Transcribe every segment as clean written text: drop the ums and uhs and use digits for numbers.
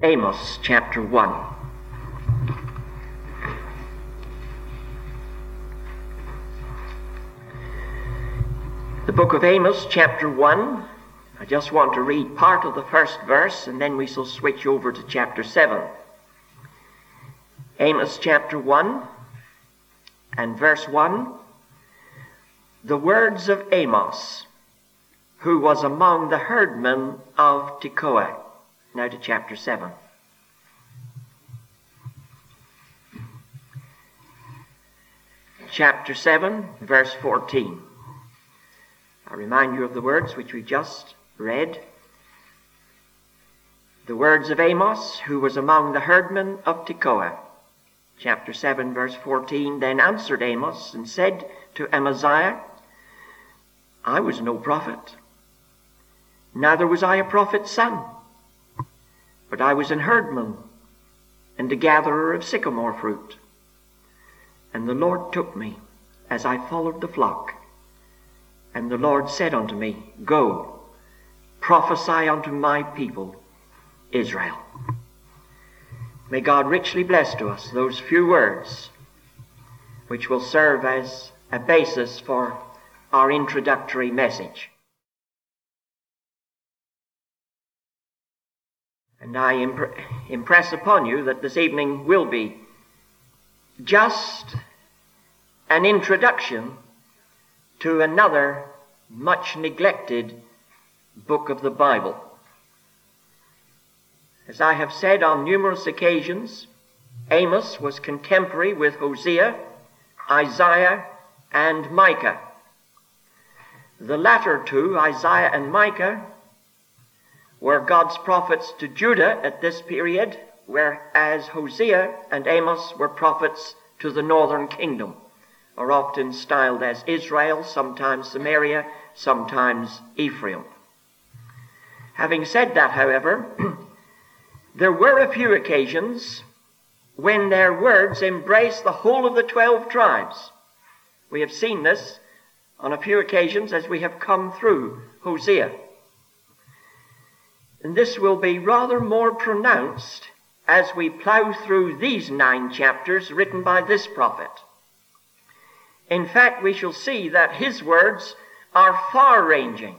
Amos chapter 1. The book of Amos chapter 1. I just want to read part of the first verse and then we shall switch over to chapter 7. Amos chapter 1 and verse 1. The words of Amos, who was among the herdmen of Tekoa. Now to chapter 7. Chapter 7, verse 14. I remind you of the words which we just read. The words of Amos, who was among the herdmen of Tekoa. Chapter 7, verse 14. Then answered Amos and said to Amaziah, I was no prophet, neither was I a prophet's son, but I was an herdman and a gatherer of sycamore fruit. And the Lord took me as I followed the flock. And the Lord said unto me, Go, prophesy unto my people, Israel. May God richly bless to us those few words which will serve as a basis for our introductory message. And I impress upon you that this evening will be just an introduction to another much neglected book of the Bible. As I have said on numerous occasions, Amos was contemporary with Hosea, Isaiah, and Micah. The latter two, Isaiah and Micah, were God's prophets to Judah at this period, whereas Hosea and Amos were prophets to the northern kingdom, are often styled as Israel, sometimes Samaria, sometimes Ephraim. Having said that, however, there were a few occasions when their words embraced the whole of the 12 tribes. We have seen this on a few occasions as we have come through Hosea. And this will be rather more pronounced as we plow through these 9 chapters written by this prophet. In fact, we shall see that his words are far-ranging,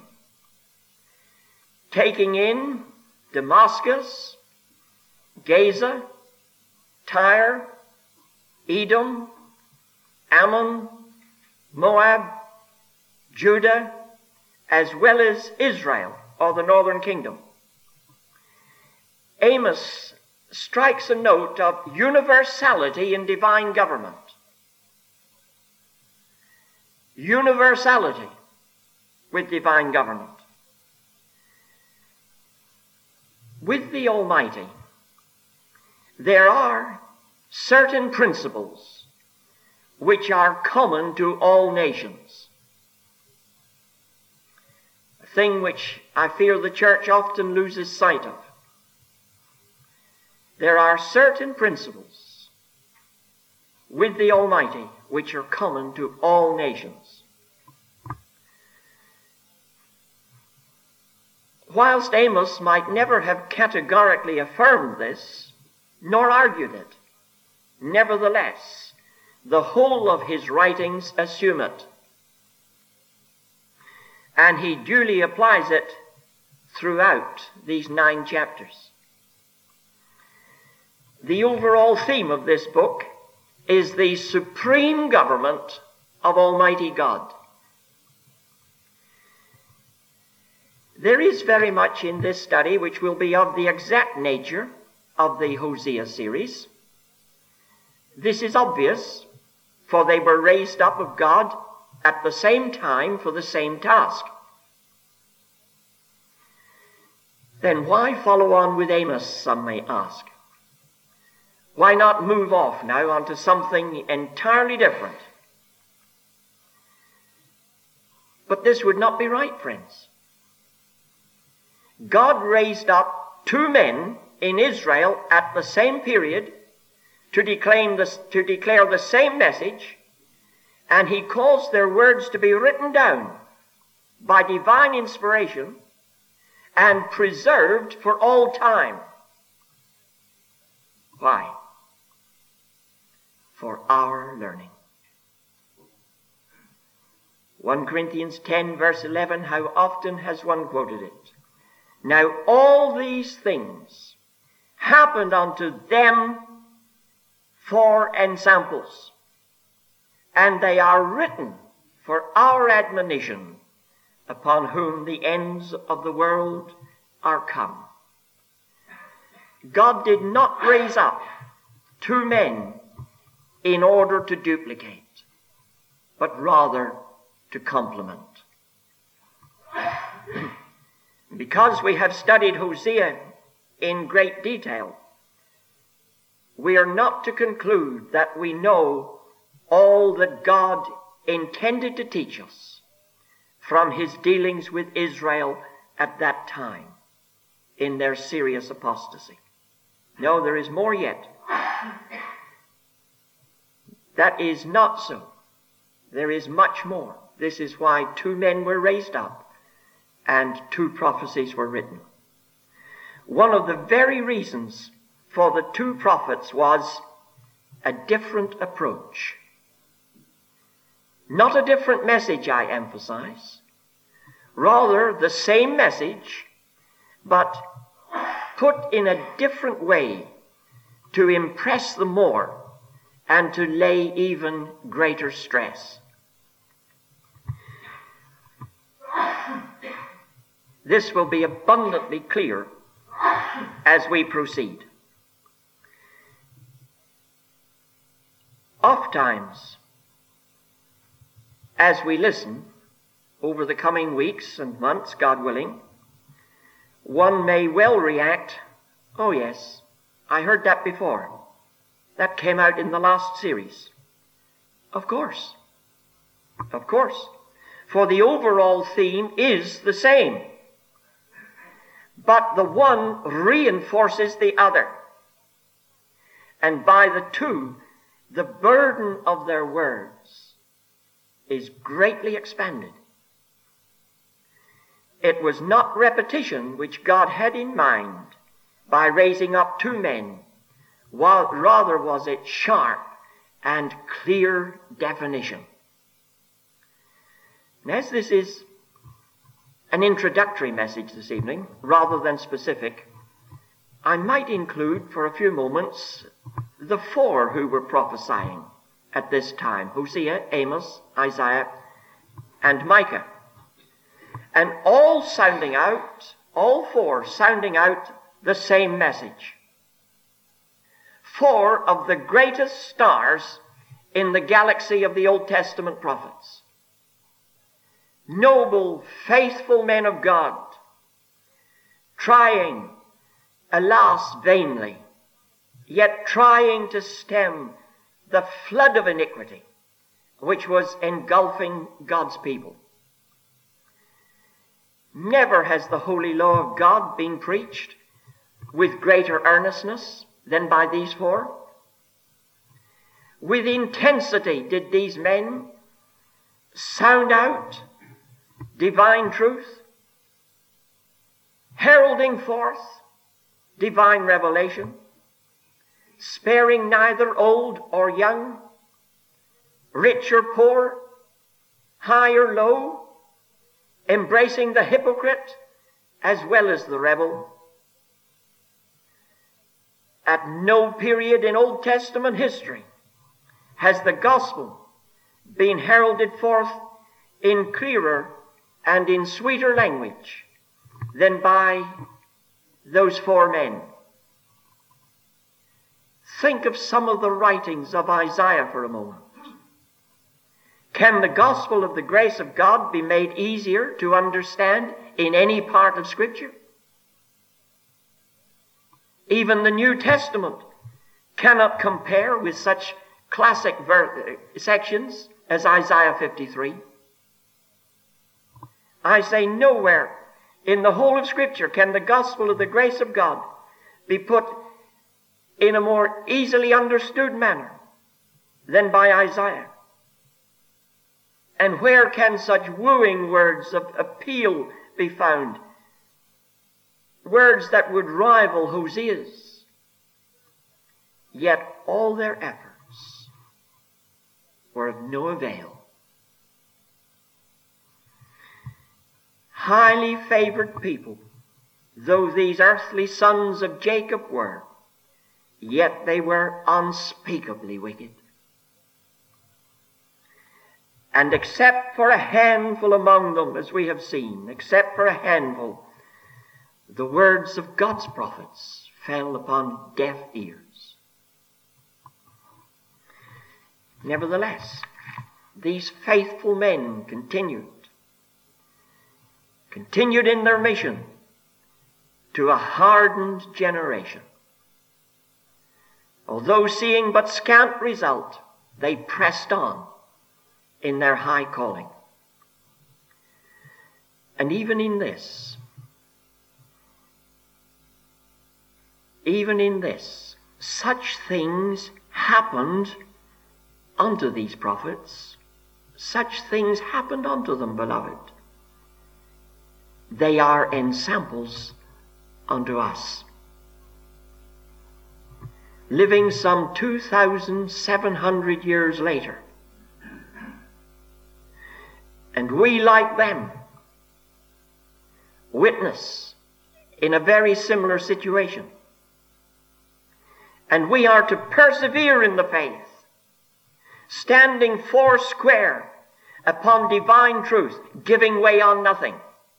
taking in Damascus, Gaza, Tyre, Edom, Ammon, Moab, Judah, as well as Israel, or the northern kingdom. Amos strikes a note of universality in divine government. Universality with divine government. With the Almighty, there are certain principles which are common to all nations. A thing which I fear the church often loses sight of. There are certain principles with the Almighty which are common to all nations. Whilst Amos might never have categorically affirmed this, nor argued it, nevertheless, the whole of his writings assume it. And he duly applies it throughout these 9 chapters. The overall theme of this book is the supreme government of Almighty God. There is very much in this study which will be of the exact nature of the Hosea series. This is obvious, for they were raised up of God at the same time for the same task. Then why follow on with Amos, some may ask? Why not move off now onto something entirely different? But this would not be right, friends. God raised up 2 men in Israel at the same period to declare the same message, and he caused their words to be written down by divine inspiration and preserved for all time. Why? For our learning. 1 Corinthians 10 verse 11, how often has one quoted it? Now all these things happened unto them for ensamples, and they are written for our admonition, upon whom the ends of the world are come. God did not raise up two men in order to duplicate, but rather to complement. Because we have studied Hosea in great detail, we are not to conclude that we know all that God intended to teach us from his dealings with Israel at that time in their serious apostasy. No, there is more yet. That is not so. There is much more. This is why two men were raised up and two prophecies were written. One of the very reasons for the two prophets was a different approach. Not a different message, I emphasize. Rather, the same message, but put in a different way to impress the more and to lay even greater stress. This will be abundantly clear as we proceed. Oftentimes, as we listen over the coming weeks and months, God willing, one may well react, oh yes, I heard that before. That came out in the last series. Of course. Of course. For the overall theme is the same. But the one reinforces the other. And by the two, the burden of their words is greatly expanded. It was not repetition which God had in mind by raising up two men, while rather was it sharp and clear definition. And as this is an introductory message this evening, rather than specific, I might include for a few moments the four who were prophesying at this time: Hosea, Amos, Isaiah, and Micah. And all four sounding out the same message. Four of the greatest stars in the galaxy of the Old Testament prophets. Noble, faithful men of God, trying, alas, vainly, yet trying to stem the flood of iniquity which was engulfing God's people. Never has the holy law of God been preached with greater earnestness than by these four. With intensity did these men sound out divine truth, heralding forth divine revelation, sparing neither old or young, rich or poor, high or low, embracing the hypocrite as well as the rebel. At no period in Old Testament history has the gospel been heralded forth in clearer and in sweeter language than by those four men. Think of some of the writings of Isaiah for a moment. Can the gospel of the grace of God be made easier to understand in any part of Scripture? Even the New Testament cannot compare with such classic sections as Isaiah 53. I say nowhere in the whole of Scripture can the gospel of the grace of God be put in a more easily understood manner than by Isaiah. And where can such wooing words of appeal be found? Words that would rival Hosea's. Yet all their efforts were of no avail. Highly favored people, though these earthly sons of Jacob were, yet they were unspeakably wicked. And except for a handful among them, as we have seen, except for a handful, the words of God's prophets fell upon deaf ears. Nevertheless, these faithful men continued in their mission to a hardened generation. Although seeing but scant result, they pressed on in their high calling. And even in this, such things happened unto these prophets. Such things happened unto them, beloved. They are ensamples unto us. Living some 2,700 years later, and we, like them, witness in a very similar situation. And we are to persevere in the faith, standing foursquare upon divine truth, giving way on nothing.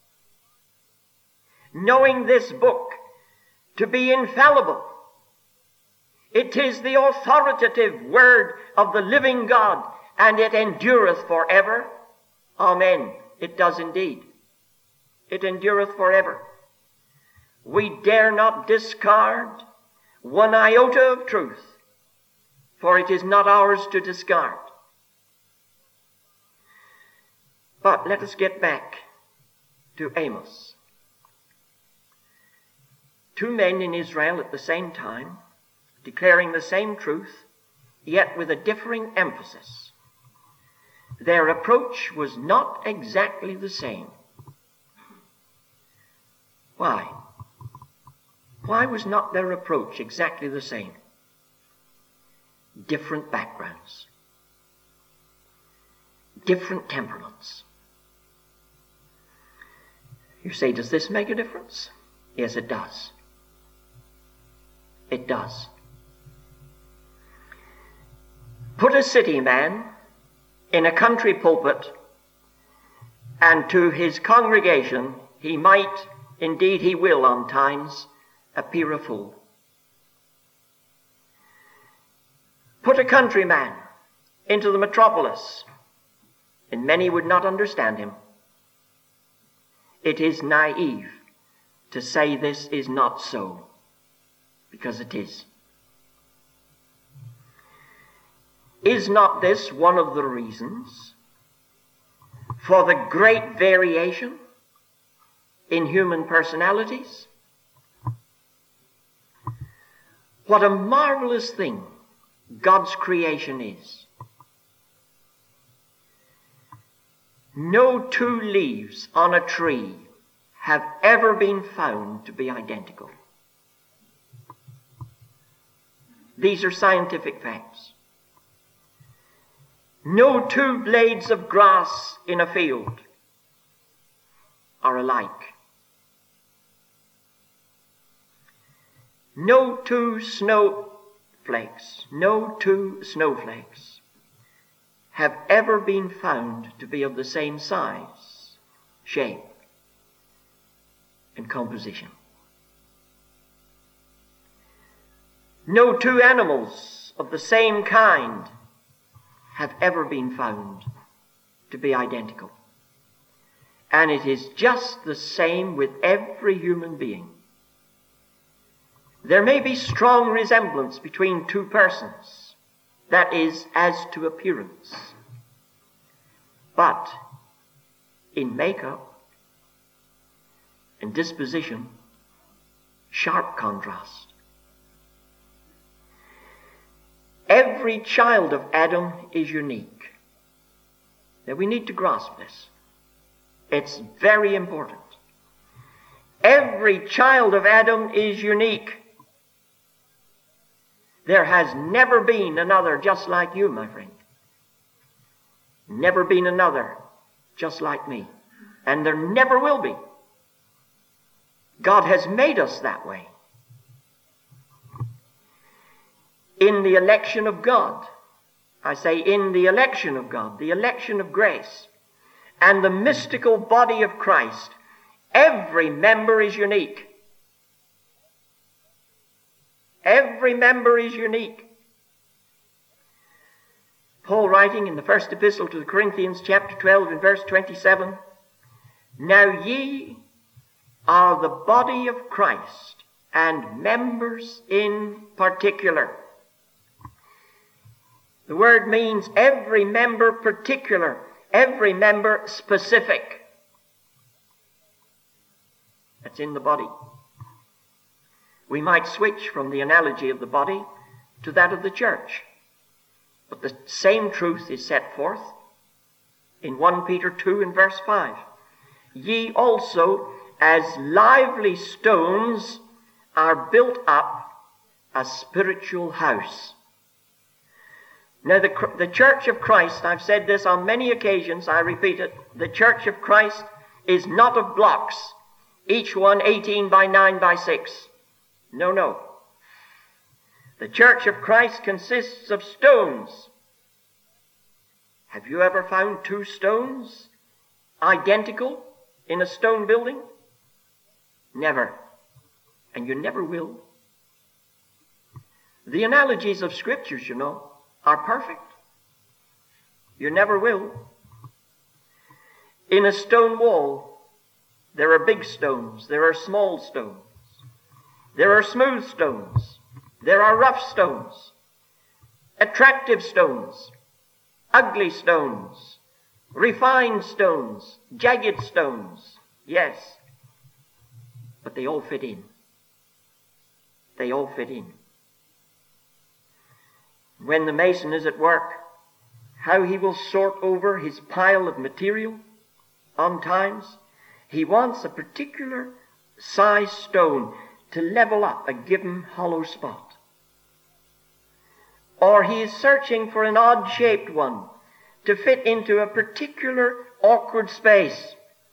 Knowing this book to be infallible. It is the authoritative word of the living God, and it endureth forever. Amen. It does indeed. It endureth forever. We dare not discard one iota of truth, for it is not ours to discard. But let us get back to Amos. Two men in Israel at the same time, declaring the same truth, yet with a differing emphasis. Their approach was not exactly the same. Why? Why was not their approach exactly the same? Different backgrounds, different temperaments. You say, does this make a difference? Yes, it does. It does. Put a city man in a country pulpit, and to his congregation he might, indeed he will on times, appear a fool. Put a countryman into the metropolis, and many would not understand him. It is naive to say this is not so, because it is. Is not this one of the reasons for the great variation in human personalities? What a marvelous thing God's creation is. No two leaves on a tree have ever been found to be identical. These are scientific facts. No two blades of grass in a field are alike. No two snowflakes have ever been found to be of the same size, shape, and composition. No two animals of the same kind have ever been found to be identical. And it is just the same with every human being. There may be strong resemblance between two persons, that is, as to appearance. But in makeup and disposition, sharp contrast. Every child of Adam is unique. Now we need to grasp this. It's very important. Every child of Adam is unique. There has never been another just like you, my friend. Never been another just like me. And there never will be. God has made us that way. In the election of God, I say in the election of God, the election of grace, and the mystical body of Christ, every member is unique. Every member is unique. Paul writing in the first epistle to the Corinthians, chapter 12 and verse 27, "Now ye are the body of Christ, and members in particular." The word means every member particular, every member specific. That's in the body. We might switch from the analogy of the body to that of the church. But the same truth is set forth in 1 Peter 2 and verse 5. "Ye also, as lively stones, are built up a spiritual house." Now the Church of Christ, I've said this on many occasions, I repeat it, the Church of Christ is not of blocks, each one 18 by 9 by 6. No, no. The Church of Christ consists of stones. Have you ever found two stones identical in a stone building? Never. And you never will. The analogies of Scriptures, you know, are perfect. You never will. In a stone wall, there are big stones, there are small stones, there are smooth stones, there are rough stones, attractive stones, ugly stones, refined stones, jagged stones. Yes, but they all fit in. They all fit in. When the mason is at work, how he will sort over his pile of material on times. He wants a particular size stone to level up a given hollow spot. Or he is searching for an odd-shaped one to fit into a particular awkward space.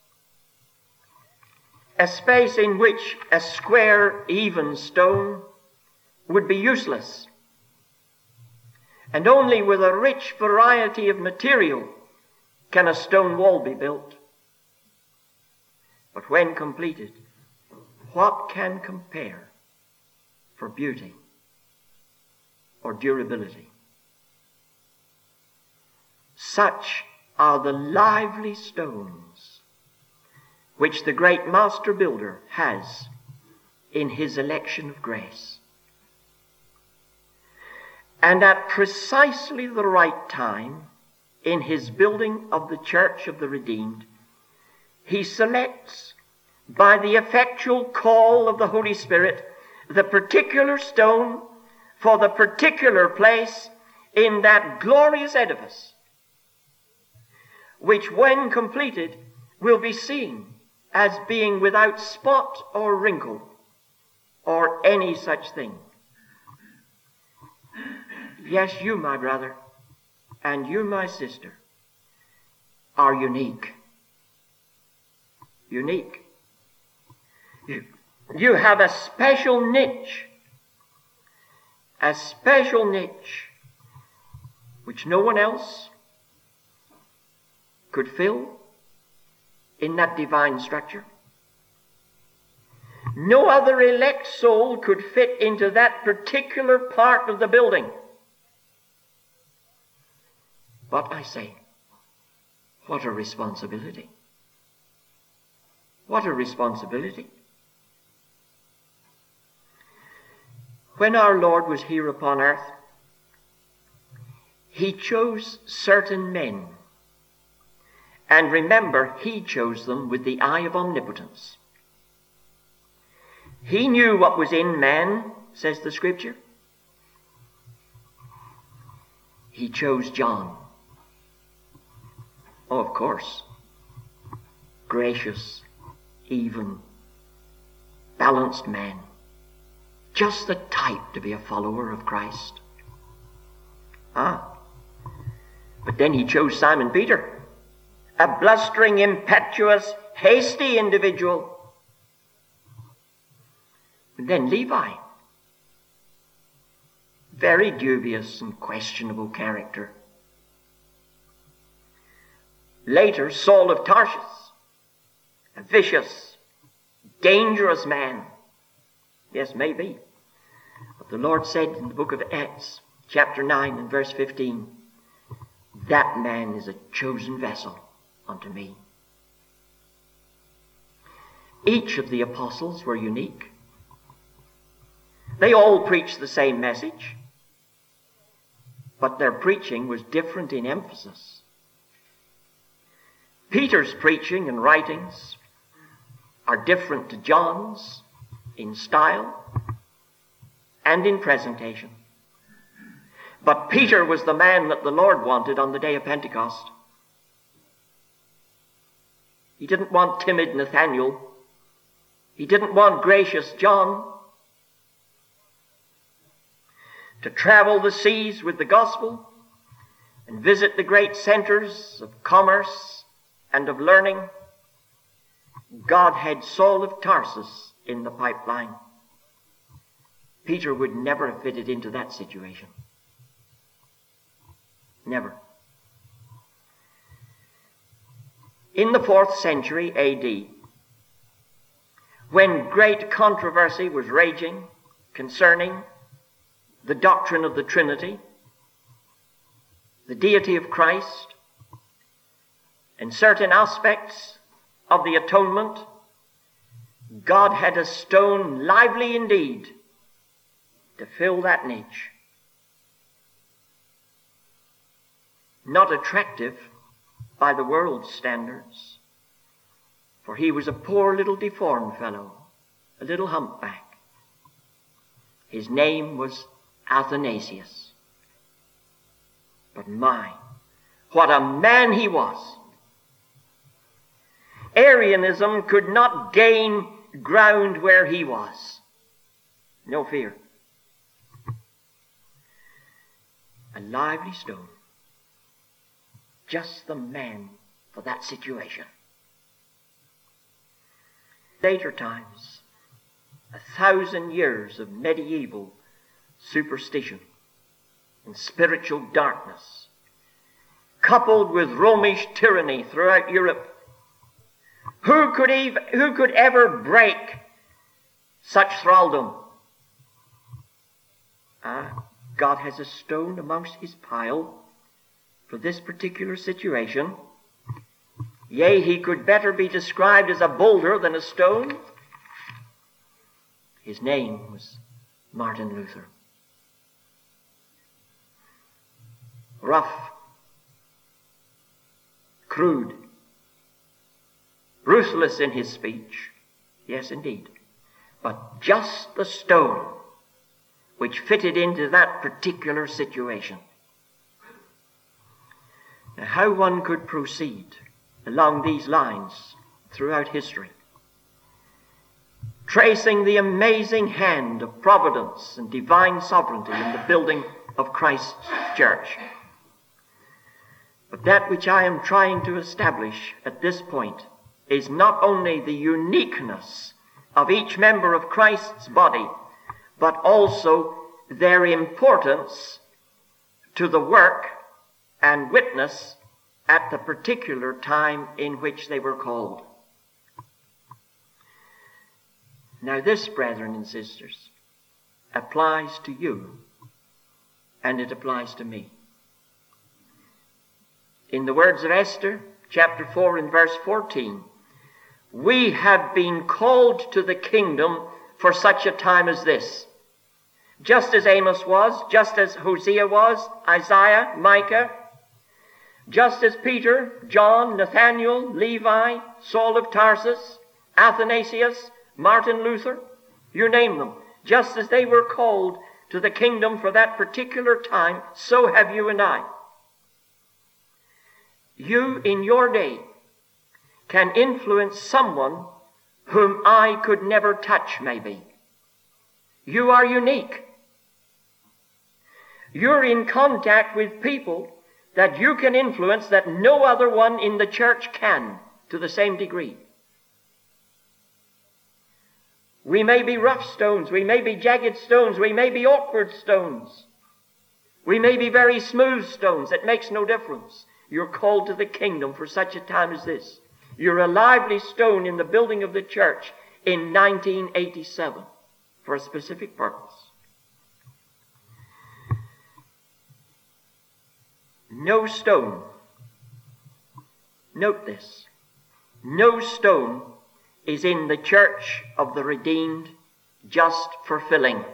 A space in which a square, even stone would be useless. And only with a rich variety of material can a stone wall be built. But when completed, what can compare for beauty or durability? Such are the lively stones which the great master builder has in his election of grace. And at precisely the right time, in his building of the church of the redeemed, he selects, by the effectual call of the Holy Spirit, the particular stone for the particular place in that glorious edifice, which when completed will be seen as being without spot or wrinkle or any such thing. Yes, you, my brother, and you, my sister, are unique. Unique. You have a special niche which no one else could fill in that divine structure. No other elect soul could fit into that particular part of the building. But I say, what a responsibility. What a responsibility. When our Lord was here upon earth, he chose certain men. And remember, he chose them with the eye of omnipotence. He knew what was in man, says the Scripture. He chose John. Oh, of course. Gracious, even, balanced man. Just the type to be a follower of Christ. But then he chose Simon Peter, a blustering, impetuous, hasty individual. And then Levi, very dubious and questionable character. Later, Saul of Tarsus, a vicious, dangerous man. Yes, maybe. But the Lord said in the book of Acts, chapter 9 and verse 15, that man is a chosen vessel unto me. Each of the apostles were unique. They all preached the same message, but their preaching was different in emphasis. Peter's preaching and writings are different to John's in style and in presentation. But Peter was the man that the Lord wanted on the day of Pentecost. He didn't want timid Nathaniel. He didn't want gracious John. To travel the seas with the gospel and visit the great centers of commerce and of learning, God had Saul of Tarsus in the pipeline. Peter would never have fitted into that situation. Never. In the 4th century A.D., when great controversy was raging concerning the doctrine of the Trinity, the deity of Christ, and certain aspects of the atonement, God had a stone lively indeed to fill that niche. Not attractive by the world's standards, for he was a poor little deformed fellow, a little humpback. His name was Athanasius. But my, what a man he was! Arianism could not gain ground where he was. No fear. A lively stone. Just the man for that situation. Later times, 1,000 years of medieval superstition and spiritual darkness, coupled with Romish tyranny throughout Europe. Who could ever break such thraldom? God has a stone amongst his pile for this particular situation. Yea, he could better be described as a boulder than a stone. His name was Martin Luther. Rough, crude, ruthless in his speech, yes indeed, but just the stone which fitted into that particular situation. Now, how one could proceed along these lines throughout history, tracing the amazing hand of providence and divine sovereignty in the building of Christ's church. But that which I am trying to establish at this point is not only the uniqueness of each member of Christ's body, but also their importance to the work and witness at the particular time in which they were called. Now this, brethren and sisters, applies to you, and it applies to me. In the words of Esther, chapter 4 and verse 14, we have been called to the kingdom for such a time as this. Just as Amos was, just as Hosea was, Isaiah, Micah, just as Peter, John, Nathaniel, Levi, Saul of Tarsus, Athanasius, Martin Luther, you name them, just as they were called to the kingdom for that particular time, so have you and I. You, in your day, can influence someone whom I could never touch, maybe. You are unique. You're in contact with people that you can influence that no other one in the church can to the same degree. We may be rough stones, we may be jagged stones, we may be awkward stones, we may be very smooth stones. It makes no difference. You're called to the kingdom for such a time as this. You're a lively stone in the building of the church in 1987 for a specific purpose. No stone, note this, no stone is in the church of the redeemed just for filling.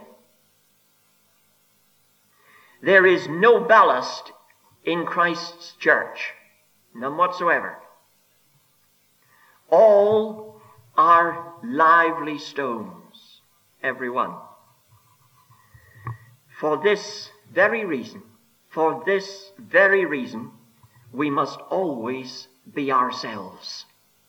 There is no ballast in Christ's church, none whatsoever. All are lively stones, every one. For this very reason, we must always be ourselves.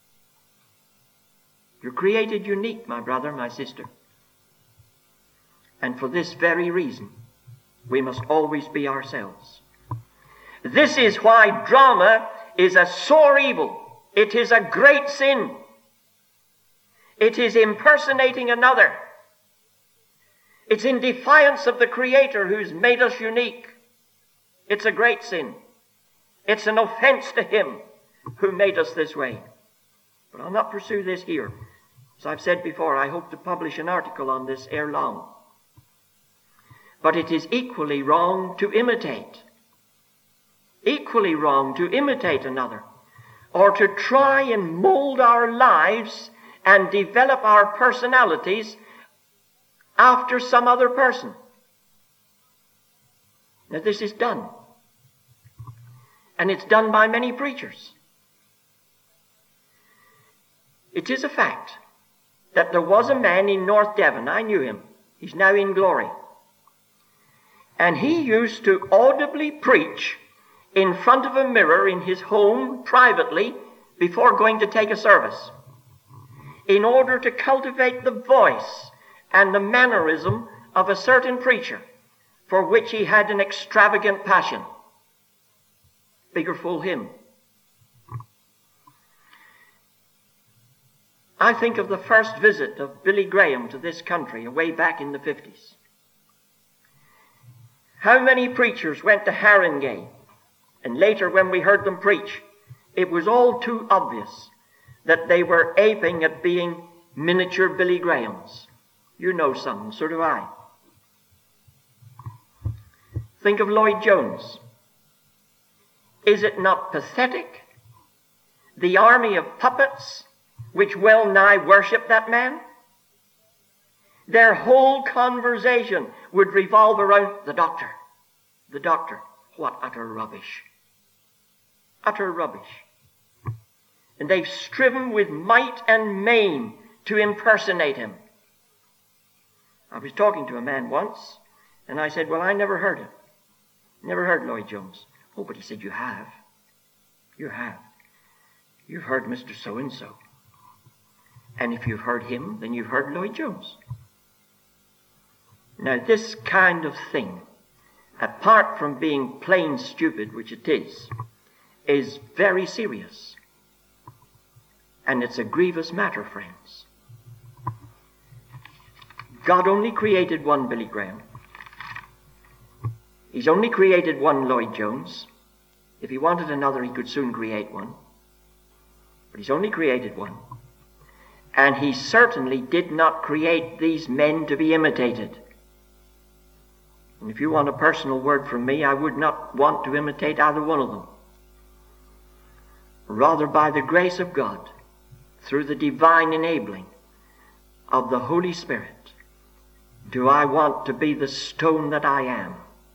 You're created unique, my brother, my sister. And for this very reason, we must always be ourselves. This is why drama is a sore evil. It is a great sin. It is impersonating another. It's in defiance of the Creator who's made us unique. It's a great sin. It's an offense to Him who made us this way. But I'll not pursue this here. As I've said before, I hope to publish an article on this ere long. But it is equally wrong to imitate. Equally wrong to imitate another, or to try and mold our lives and develop our personalities after some other person. Now this is done. And it's done by many preachers. It is a fact that there was a man in North Devon. I knew him. He's now in glory. And he used to audibly preach in front of a mirror in his home privately before going to take a service, in order to cultivate the voice and the mannerism of a certain preacher for which he had an extravagant passion. Bigger fool him. I think of the first visit of Billy Graham to this country way back in the 50s. How many preachers went to Haringey? And later when we heard them preach, it was all too obvious that they were aping at being miniature Billy Grahams. You know some, so do I. Think of Lloyd Jones. Is it not pathetic? The army of puppets which well nigh worship that man? Their whole conversation would revolve around the doctor. The doctor. What utter rubbish. Utter rubbish. And they've striven with might and main to impersonate him. I was talking to a man once, and I said, well, I never heard him. Never heard Lloyd Jones. Oh, but he said, you have. You have. You've heard Mr. So-and-so. And if you've heard him, then you've heard Lloyd Jones. Now, this kind of thing, apart from being plain stupid, which it is very serious. And it's a grievous matter, friends. God only created one Billy Graham. He's only created one Lloyd Jones. If he wanted another, he could soon create one. But he's only created one. And he certainly did not create these men to be imitated. And if you want a personal word from me, I would not want to imitate either one of them. Rather, by the grace of God, through the divine enabling of the Holy Spirit, do I want to be the stone that I am.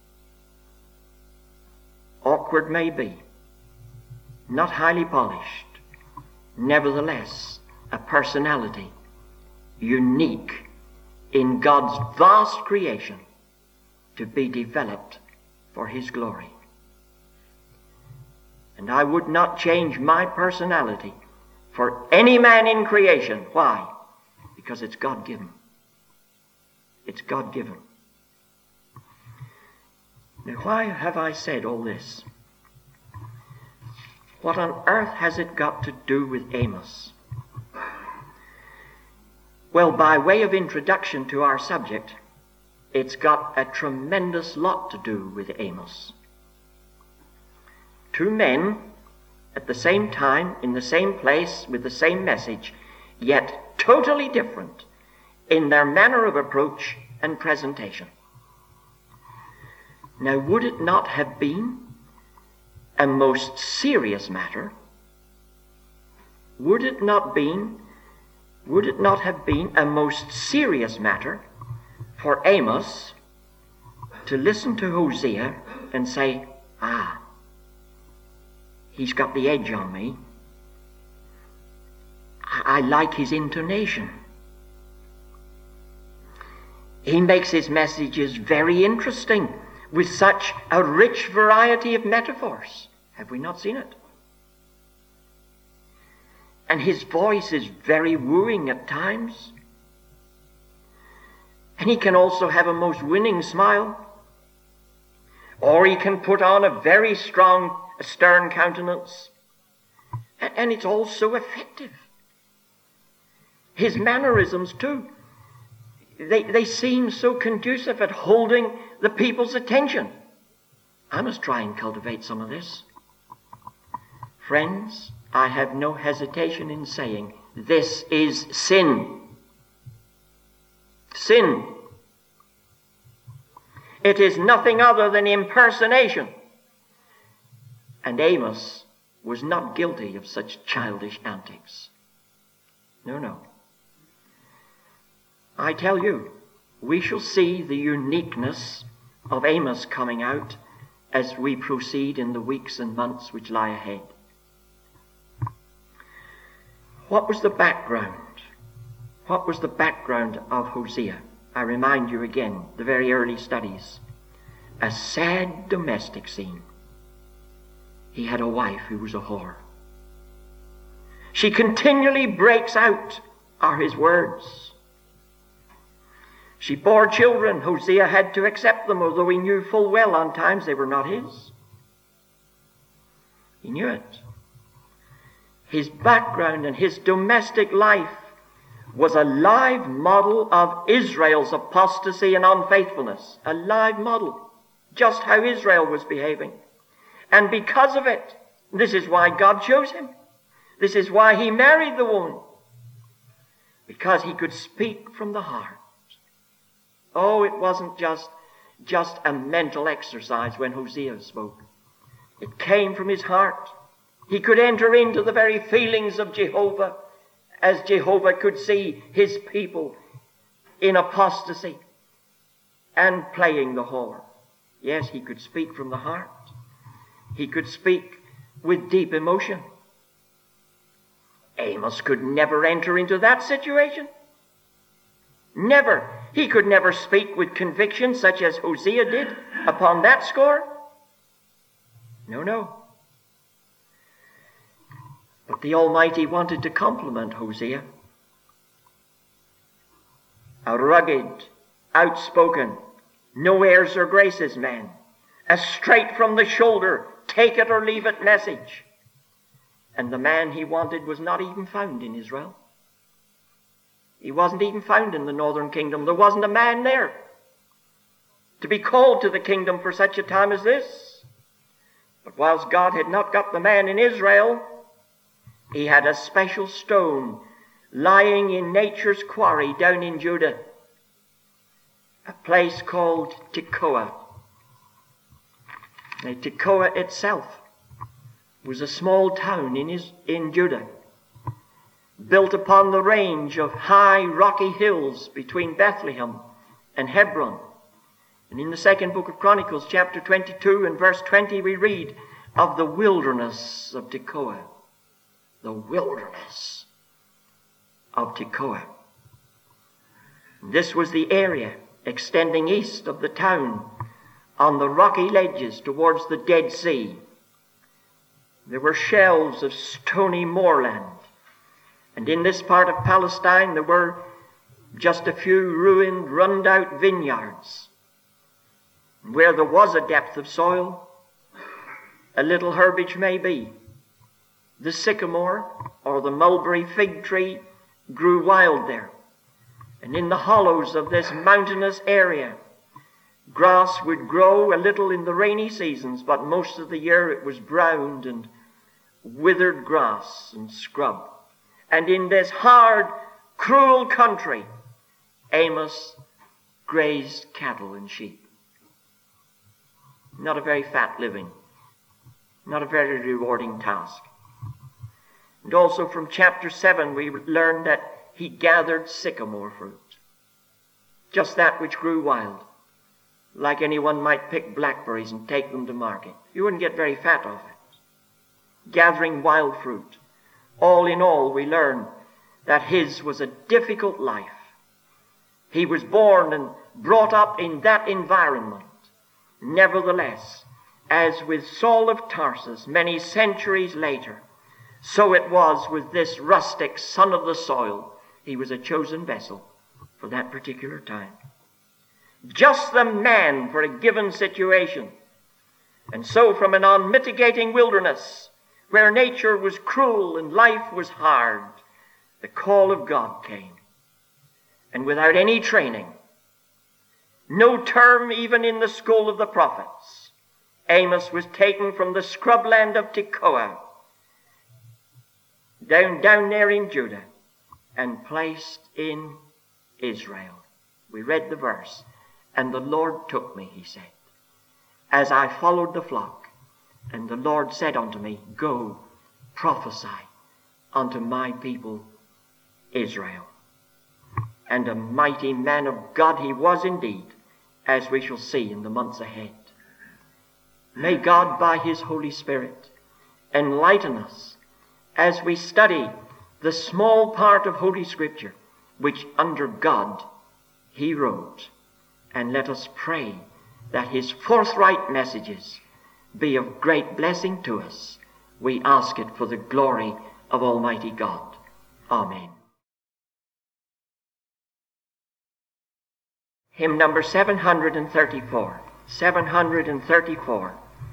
Awkward may be, not highly polished, nevertheless a personality unique in God's vast creation to be developed for His glory. And I would not change my personality for any man in creation. Why? Because it's God-given. It's God-given. Now, why have I said all this? What on earth has it got to do with Amos? Well, by way of introduction to our subject, it's got a tremendous lot to do with Amos. Two men at the same time, in the same place, with the same message, yet totally different in their manner of approach and presentation. Now, would it not have been a most serious matter? Would it not have been a most serious matter for Amos to listen to Hosea and say, he's got the edge on me. I like his intonation. He makes his messages very interesting with such a rich variety of metaphors. Have we not seen it? And his voice is very wooing at times. And he can also have a most winning smile. Or he can put on a very strong, stern countenance. And it's all so effective. His mannerisms, too, they seem so conducive at holding the people's attention. I must try and cultivate some of this. Friends, I have no hesitation in saying this is sin. Sin. It is nothing other than impersonation. And Amos was not guilty of such childish antics. No. I tell you, we shall see the uniqueness of Amos coming out as we proceed in the weeks and months which lie ahead. What was the background? What was the background of Hosea? I remind you again, the very early studies. A sad domestic scene. He had a wife who was a whore. She continually breaks out, are his words. She bore children. Hosea had to accept them, although he knew full well on times they were not his. He knew it. His background and his domestic life was a live model of Israel's apostasy and unfaithfulness. A live model. Just how Israel was behaving. And because of it, this is why God chose him. This is why he married the woman. Because he could speak from the heart. Oh, it wasn't just a mental exercise when Hosea spoke. It came from his heart. He could enter into the very feelings of Jehovah as Jehovah could see his people in apostasy and playing the whore. Yes, he could speak from the heart. He could speak with deep emotion. Amos could never enter into that situation. Never. He could never speak with conviction such as Hosea did upon that score. No. But the Almighty wanted to compliment Hosea. A rugged, outspoken, no airs or graces man. A straight from the shoulder, take it or leave it message. And the man he wanted was not even found in Israel. He wasn't even found in the northern kingdom. There wasn't a man there to be called to the kingdom for such a time as this. But whilst God had not got the man in Israel, he had a special stone lying in nature's quarry down in Judah, a place called Tekoa. Now, Tekoa itself was a small town in Judah, built upon the range of high rocky hills between Bethlehem and Hebron. And in the second book of Chronicles, chapter 22 and verse 20, we read of the wilderness of Tekoa. The wilderness of Tekoa. This was the area extending east of the town on the rocky ledges towards the Dead Sea. There were shelves of stony moorland. And in this part of Palestine there were just a few ruined, run-out vineyards. Where there was a depth of soil, a little herbage may be. The sycamore or the mulberry fig tree grew wild there. And in the hollows of this mountainous area, grass would grow a little in the rainy seasons, but most of the year it was browned and withered grass and scrub. And in this hard, cruel country, Amos grazed cattle and sheep. Not a very fat living, not a very rewarding task. And also from chapter 7 we learn that he gathered sycamore fruit, just that which grew wild, like anyone might pick blackberries and take them to market. You wouldn't get very fat off it. Gathering wild fruit. All in all, we learn that his was a difficult life. He was born and brought up in that environment. Nevertheless, as with Saul of Tarsus many centuries later, so it was with this rustic son of the soil. He was a chosen vessel for that particular time. Just the man for a given situation. And so from an unmitigating wilderness, where nature was cruel and life was hard, the call of God came. And without any training, no term even in the school of the prophets, Amos was taken from the scrubland of Tekoa down there in Judah and placed in Israel. We read the verse. And the Lord took me, he said, as I followed the flock. And the Lord said unto me, go, prophesy unto my people Israel. And a mighty man of God he was indeed, as we shall see in the months ahead. May God, by his Holy Spirit, enlighten us as we study the small part of Holy Scripture which under God he wrote. And let us pray that his forthright messages be of great blessing to us. We ask it for the glory of Almighty God. Amen. Hymn number 734. 734.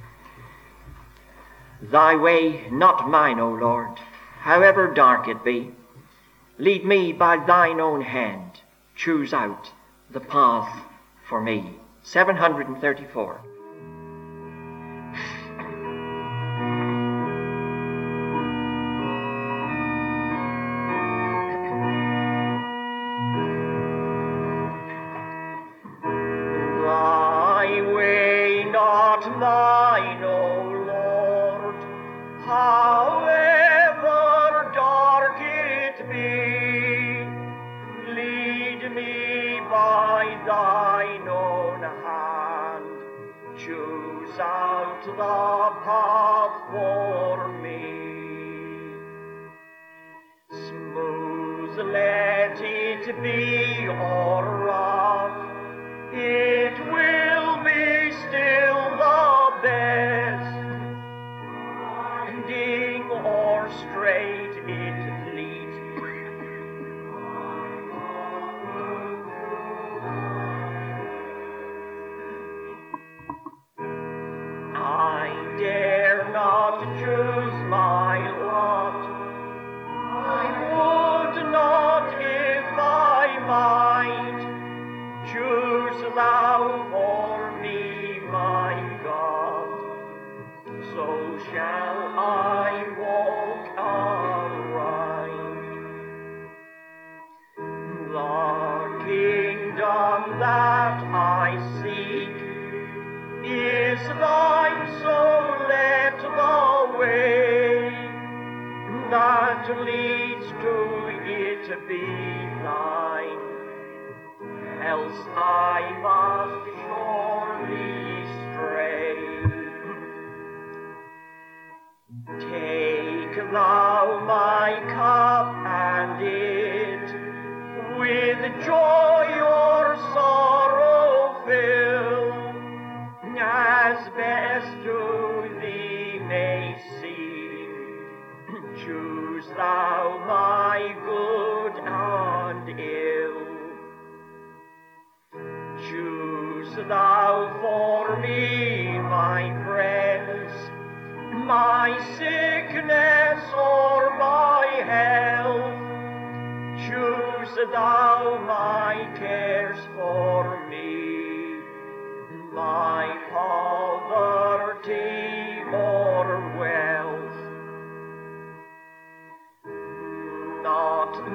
Thy way, not mine, O Lord, however dark it be. Lead me by thine own hand. Choose out the path for me. 734. Thy way, not mine, O Lord, however dark it be. Lead me by thine own hand. Choose out the path for me. Smooth let it be or rough, it will be still the best. Winding or straight it leads me. I dare not choose my lot. I would not if I might. Choose thou for me, my God. So shall I walk aright. The kingdom that I seek is thine, so let the way that leads to it be thine, else I must surely stray. Take thou my cup and it with joy or sorrow fill, as best to thee may seem. Choose thou my good and ill. Choose thou for me my friends, my sickness or my health. Choose thou my cares for me, my poverty or wealth. Not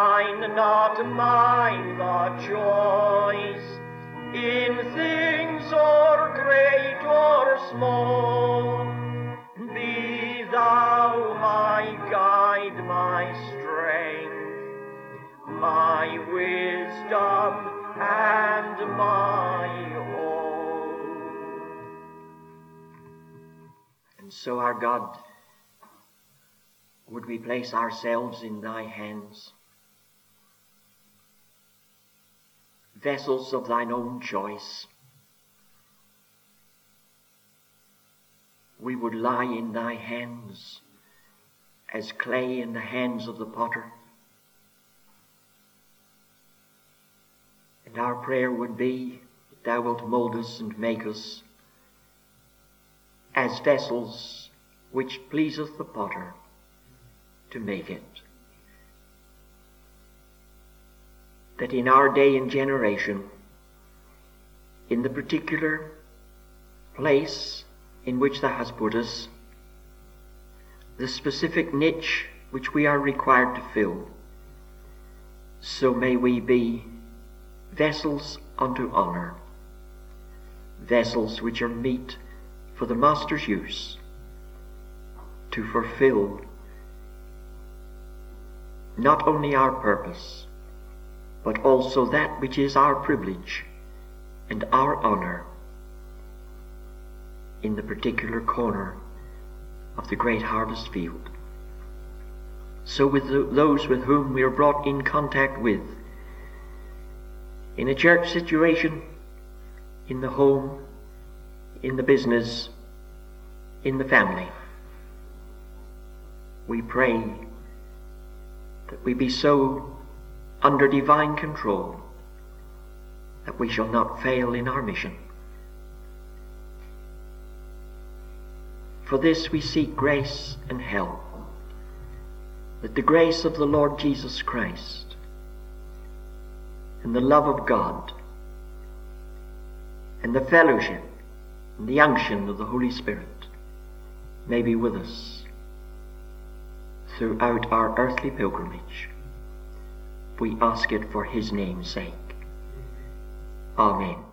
mine the choice, in things or great or small. Be thou my guide, my strength, my wisdom and my all. And so, our God, would we place ourselves in thy hands, vessels of thine own choice. We would lie in thy hands as clay in the hands of the potter. And our prayer would be that thou wilt mold us and make us as vessels which pleaseth the potter to make it. That in our day and generation, in the particular place in which thou hast put us, the specific niche which we are required to fill, so may we be vessels unto honor, vessels which are meet for the Master's use, to fulfill not only our purpose, but also that which is our privilege and our honor in the particular corner of the great harvest field. So with those with whom we are brought in contact with, in a church situation, in the home, in the business, in the family, we pray that we be so under divine control that we shall not fail in our mission. For this we seek grace and help, that the grace of the Lord Jesus Christ and the love of God and the fellowship and the unction of the Holy Spirit may be with us throughout our earthly pilgrimage. We ask it for his name's sake. Amen.